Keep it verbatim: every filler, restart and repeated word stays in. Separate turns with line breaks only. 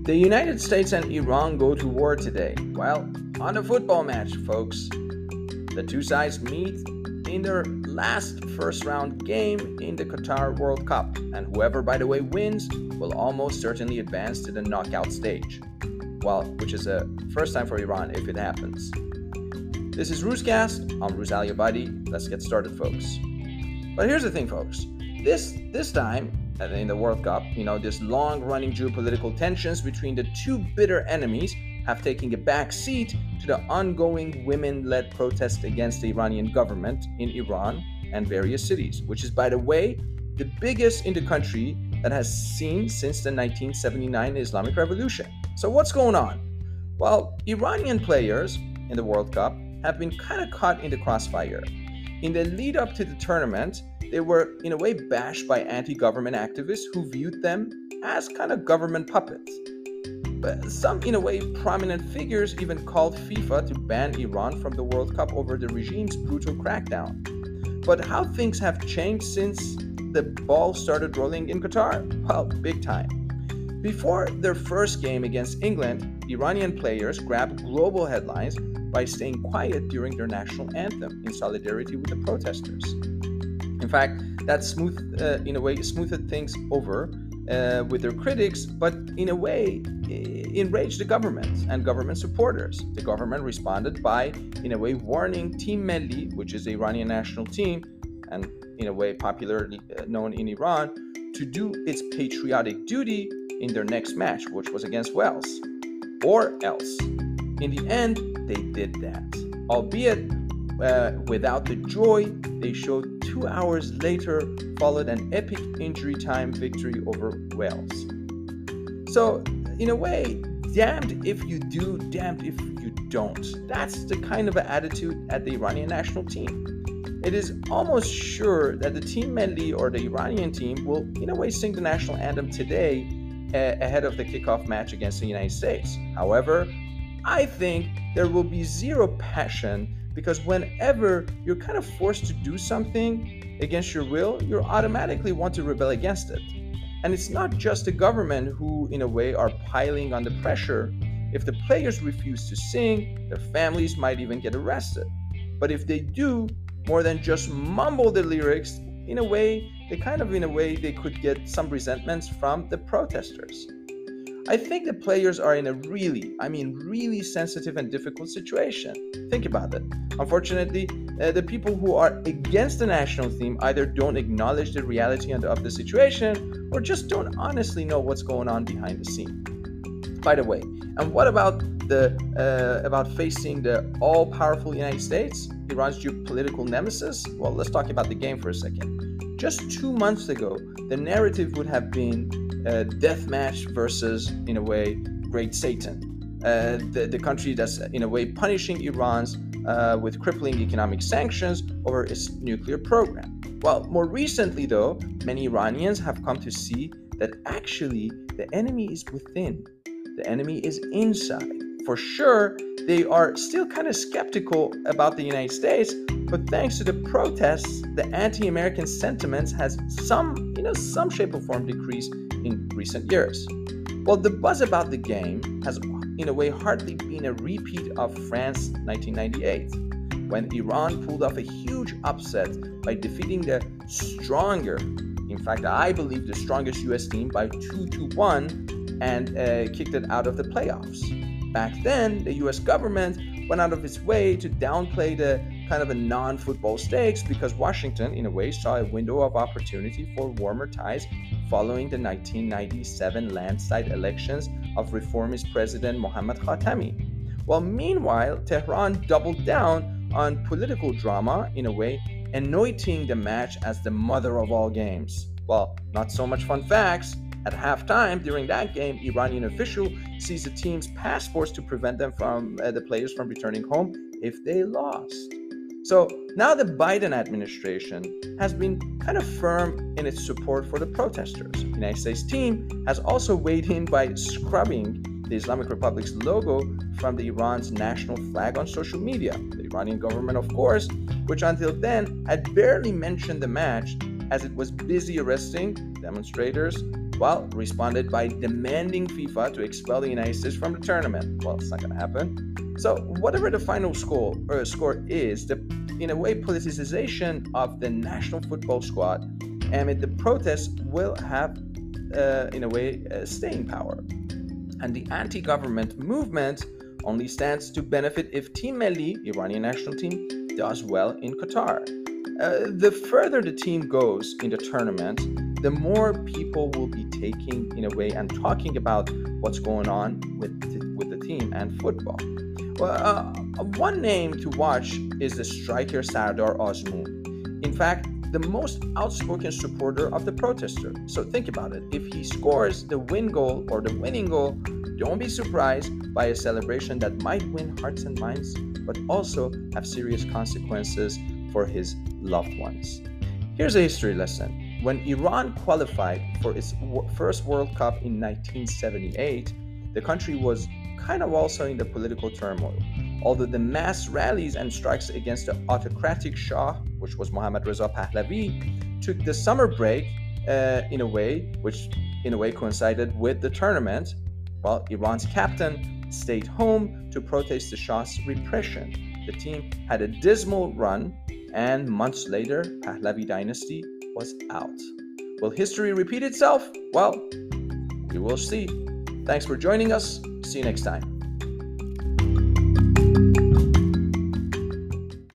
The United States and Iran go to war today. Well, on a football match, folks. The two sides meet in their last first round game in the Qatar World Cup, and whoever, by the way, wins will almost certainly advance to the knockout stage. Well, which is a first time for Iran if it happens. This is Ruscast. I'm Ruz Aliabadi. Let's get started, folks. But here's the thing, folks. This this time in the World Cup, you know, this long-running geopolitical tensions between the two bitter enemies have taken a back seat to the ongoing women-led protest against the Iranian government in Iran and various cities, which is, by the way, the biggest in the country that has seen since the nineteen seventy-nine Islamic Revolution. So what's going on? Well, Iranian players in the World Cup have been kind of caught in the crossfire. In the lead up to the tournament, they were in a way bashed by anti-government activists who viewed them as kind of government puppets. But some, in a way, prominent figures even called FIFA to ban Iran from the World Cup over the regime's brutal crackdown. But how things have changed since the ball started rolling in Qatar? Well, big time. Before their first game against England, Iranian players grabbed global headlines by staying quiet during their national anthem in solidarity with the protesters. In fact, that smooth, uh, in a way, smoothed things over uh, with their critics, but in a way, enraged the government and government supporters. The government responded by, in a way, warning Team Melli, which is the Iranian national team, and in a way popularly known in Iran, to do its patriotic duty in their next match, which was against Wales, or else. In the end, they did that, albeit uh, without the joy they showed two hours later, followed an epic injury time victory over Wales. So, in a way, damned if you do, damned if you don't. That's the kind of attitude at the Iranian national team. It is almost sure that the Team Melli or the Iranian team will, in a way, sing the national anthem today uh, ahead of the kickoff match against the United States. However, I think there will be zero passion because whenever you're kind of forced to do something against your will, you automatically want to rebel against it. And it's not just the government who, in a way, are piling on the pressure. If the players refuse to sing, their families might even get arrested. But if they do more than just mumble the lyrics, in a way, they kind of, in a way, they could get some resentments from the protesters. I think the players are in a really, I mean, really sensitive and difficult situation. Think about it. Unfortunately, uh, the people who are against the national team either don't acknowledge the reality of the situation or just don't honestly know what's going on behind the scene. By the way, and what about the uh, about facing the all-powerful United States, Iran's geopolitical nemesis? Well, let's talk about the game for a second. Just two months ago, the narrative would have been uh, death match versus, in a way, Great Satan. Uh, the, the country that's, in a way, punishing Iran's uh, with crippling economic sanctions over its nuclear program. Well, more recently, though, many Iranians have come to see that actually the enemy is within. The enemy is inside. For sure, they are still kind of skeptical about the United States, but thanks to the protests, the anti-American sentiments has some, you know, some shape or form decreased in recent years. Well, the buzz about the game has, in a way, hardly been a repeat of France nineteen ninety-eight, when Iran pulled off a huge upset by defeating the stronger, in fact, I believe the strongest U S team by two to one and uh, kicked it out of the playoffs. Back then, the U S government went out of its way to downplay the kind of a non-football stakes because Washington, in a way, saw a window of opportunity for warmer ties following the nineteen ninety-seven landslide elections of reformist President Mohammad Khatami. Well, meanwhile, Tehran doubled down on political drama, in a way, anointing the match as the mother of all games. Well, not so much fun facts. At halftime, during that game, Iranian official seized the team's passports to prevent them from uh, the players from returning home if they lost. So now the Biden administration has been kind of firm in its support for the protesters. The United States team has also weighed in by scrubbing the Islamic Republic's logo from the Iran's national flag on social media. The Iranian government, of course, which until then had barely mentioned the match as it was busy arresting demonstrators Well, responded by demanding FIFA to expel the United States from the tournament. Well, it's not going to happen. So, whatever the final score or score is, the in a way politicization of the national football squad amid the protests will have, uh, in a way, uh, staying power. And the anti-government movement only stands to benefit if Team Melli, Iranian national team, does well in Qatar. Uh, the further the team goes in the tournament, the more people will be taking, in a way, and talking about what's going on with the, with the team and football. Well, uh, one name to watch is the striker Sardar Azmoun. In fact, the most outspoken supporter of the protester. So think about it. If he scores the win goal or the winning goal, don't be surprised by a celebration that might win hearts and minds, but also have serious consequences for his loved ones. Here's a history lesson. When Iran qualified for its first World Cup in nineteen seventy-eight, the country was kind of also in the political turmoil. Although the mass rallies and strikes against the autocratic Shah, which was Mohammad Reza Pahlavi, took the summer break uh, in a way, which in a way coincided with the tournament, while Iran's captain stayed home to protest the Shah's repression. The team had a dismal run, and months later, Pahlavi dynasty was out. Will history repeat itself? Well, we will see. Thanks for joining us. See you next time.